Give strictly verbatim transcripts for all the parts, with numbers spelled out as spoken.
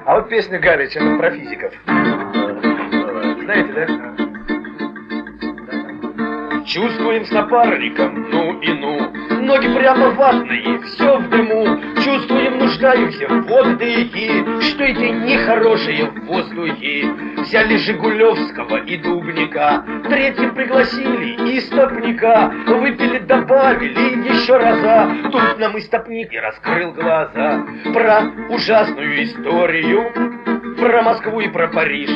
А вот песня Галича про физиков. Знаете, да? Чувствуем с напарником, ну и ну, ноги прямо ватные, все в дыму. Чувствуем, нуждаемся в воздухе, что эти нехорошие в воздухе. Взяли Жигулевского и Дубника, третьим пригласили истопника. Выпили, добавили еще раза, тут нам истопник и раскрыл глаза. Про ужасную историю, про Москву и про Париж.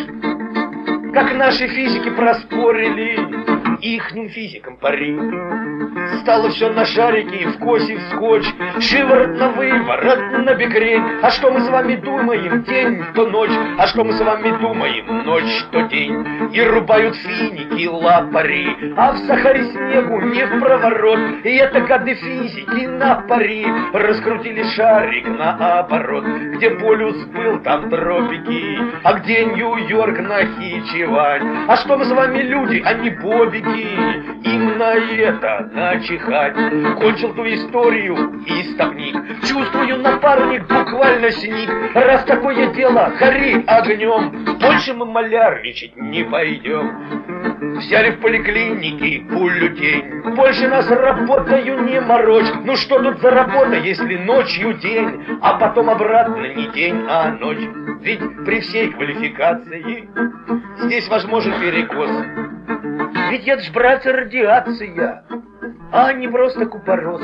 Как наши физики проспорили ихним физикам пари. Стало все на шарике, в косе, в скотч, шиворот на выворот, на бекрень. А что мы с вами думаем, день то ночь, а что мы с вами думаем, ночь то день. И рубают финики, лапари, а в Сахаре снегу не в проворот. И это гады физики на пари раскрутили шарик наоборот. Где полюс был, там тропики, а где Нью-Йорк, Нахичевань. А что мы с вами люди, а не бобики, им на это начихать. Кончил ту историю истопник. Чувствую, напарник буквально сник. Раз такое дело, гори огнем, больше мы малярничать не пойдем. Взяли в поликлинике бюллетень, больше нас работаю не морочь. Ну что тут за работа, если ночью день, а потом обратно не день, а ночь. Ведь при всей квалификации здесь возможен перекос. Ведь это ж, братья, радиация, а не просто купорос.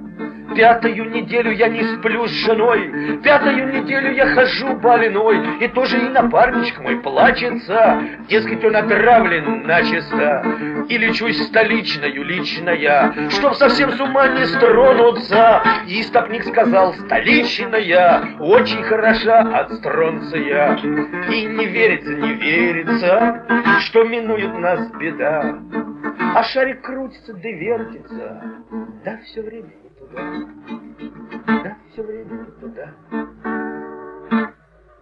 Пятую неделю я не сплю с женой, пятую неделю я хожу больной, и тоже и напарничек мой плачется, дескать, он отравлен начисто. И лечусь столичною лично я, чтоб совсем с ума не стронуться. И истопник сказал: столичная очень хороша от стронция. И не верится, не верится, что минует нас беда. А шарик крутится да вертится, да все время не туда, да все время не туда.